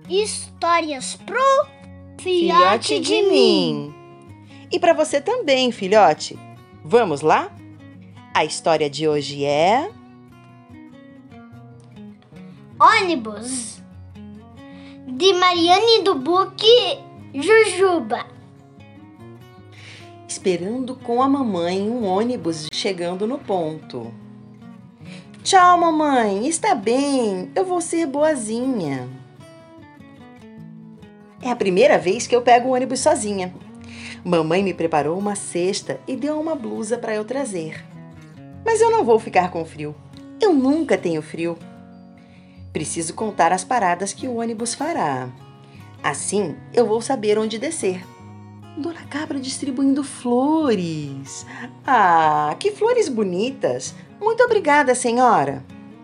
Histórias pro Filhote de mim. E para você também, filhote. Vamos lá? A história de hoje é... Ônibus, de Mariane do Buque Jujuba. Esperando com a mamãe um ônibus chegando no ponto. Tchau, mamãe. Está bem. Eu vou ser boazinha. É a primeira vez que eu pego o ônibus sozinha. Mamãe me preparou uma cesta e deu uma blusa para eu trazer. Mas eu não vou ficar com frio. Eu nunca tenho frio. Preciso contar as paradas que o ônibus fará. Assim, eu vou saber onde descer. Dona Cabra distribuindo flores. Ah, que flores bonitas! Muito obrigada, senhora.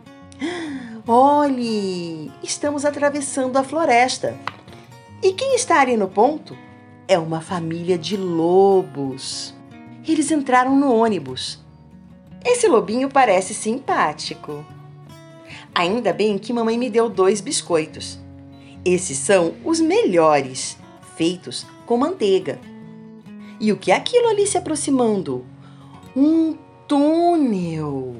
Olhe, estamos atravessando a floresta. E quem está ali no ponto é uma família de lobos. Eles entraram no ônibus. Esse lobinho parece simpático. Ainda bem que mamãe me deu 2 biscoitos. Esses são os melhores, feitos com manteiga. E o que é aquilo ali se aproximando? Um túnel.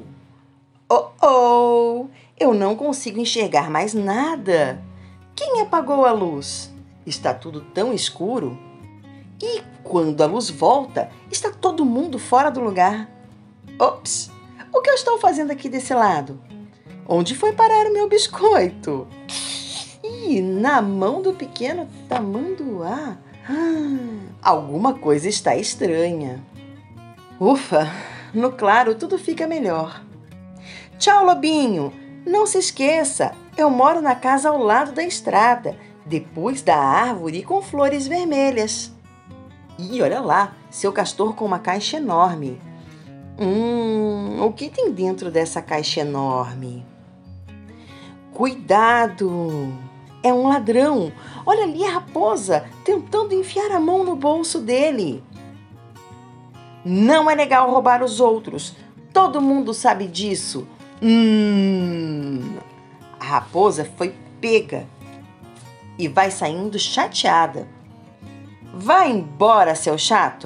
Oh! Eu não consigo enxergar mais nada. Quem apagou a luz? Está tudo tão escuro. E quando a luz volta, está todo mundo fora do lugar. Ops! O que eu estou fazendo aqui desse lado? Onde foi parar o meu biscoito? Ih, na mão do pequeno tamanduá. Alguma coisa está estranha. Ufa, no claro tudo fica melhor. Tchau, lobinho. Não se esqueça, eu moro na casa ao lado da estrada, depois da árvore com flores vermelhas. E olha lá, seu castor com uma caixa enorme. O que tem dentro dessa caixa enorme? Cuidado! É um ladrão! Olha ali a raposa tentando enfiar a mão no bolso dele. Não é legal roubar os outros. Todo mundo sabe disso. A raposa foi pega e vai saindo chateada. Vai embora, seu chato!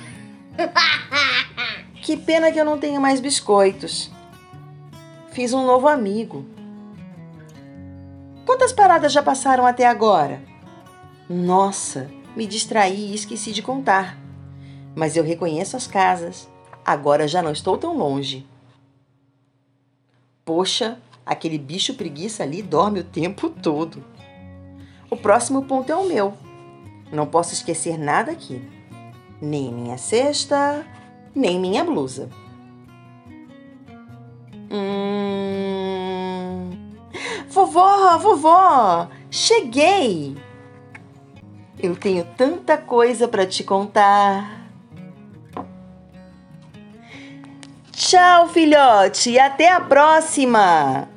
Que pena que eu não tenho mais biscoitos. Fiz um novo amigo. Quantas paradas já passaram até agora? Nossa, me distraí e esqueci de contar. Mas eu reconheço as casas. Agora já não estou tão longe. Poxa, aquele bicho preguiça ali dorme o tempo todo. O próximo ponto é o meu. Não posso esquecer nada aqui. Nem minha cesta, nem minha blusa. Vovó, cheguei! Eu tenho tanta coisa para te contar. Tchau, filhote, e até a próxima!